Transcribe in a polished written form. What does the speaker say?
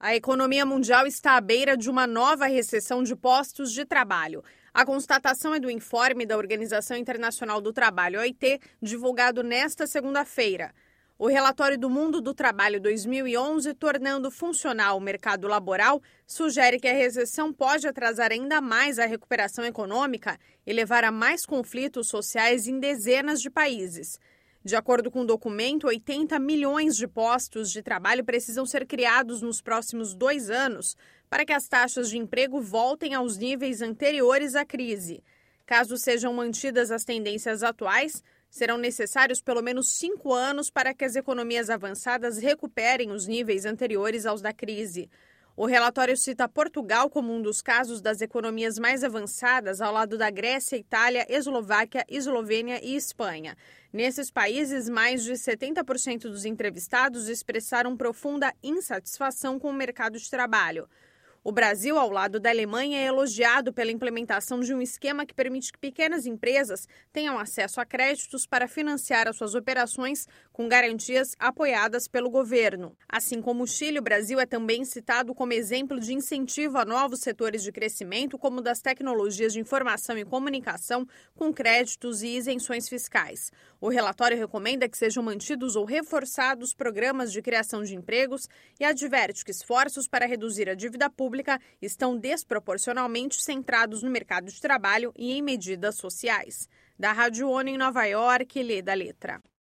A economia mundial está à beira de uma nova recessão de postos de trabalho. A constatação é do informe da Organização Internacional do Trabalho, OIT, divulgado nesta segunda-feira. O relatório do Mundo do Trabalho 2011, tornando funcional o mercado laboral, sugere que a recessão pode atrasar ainda mais a recuperação econômica e levar a mais conflitos sociais em dezenas de países. De acordo com o documento, 80 milhões de postos de trabalho precisam ser criados nos próximos 2 anos para que as taxas de emprego voltem aos níveis anteriores à crise. Caso sejam mantidas as tendências atuais, serão necessários pelo menos 5 anos para que as economias avançadas recuperem os níveis anteriores aos da crise. O relatório cita Portugal como um dos casos das economias mais avançadas, ao lado da Grécia, Itália, Eslováquia, Eslovênia e Espanha. Nesses países, mais de 70% dos entrevistados expressaram profunda insatisfação com o mercado de trabalho. O Brasil, ao lado da Alemanha, é elogiado pela implementação de um esquema que permite que pequenas empresas tenham acesso a créditos para financiar as suas operações com garantias apoiadas pelo governo. Assim como o Chile, o Brasil é também citado como exemplo de incentivo a novos setores de crescimento, como das tecnologias de informação e comunicação, com créditos e isenções fiscais. O relatório recomenda que sejam mantidos ou reforçados programas de criação de empregos e adverte que esforços para reduzir a dívida pública estão desproporcionalmente centrados no mercado de trabalho e em medidas sociais. Da Rádio ONU em Nova York, Leda Letra.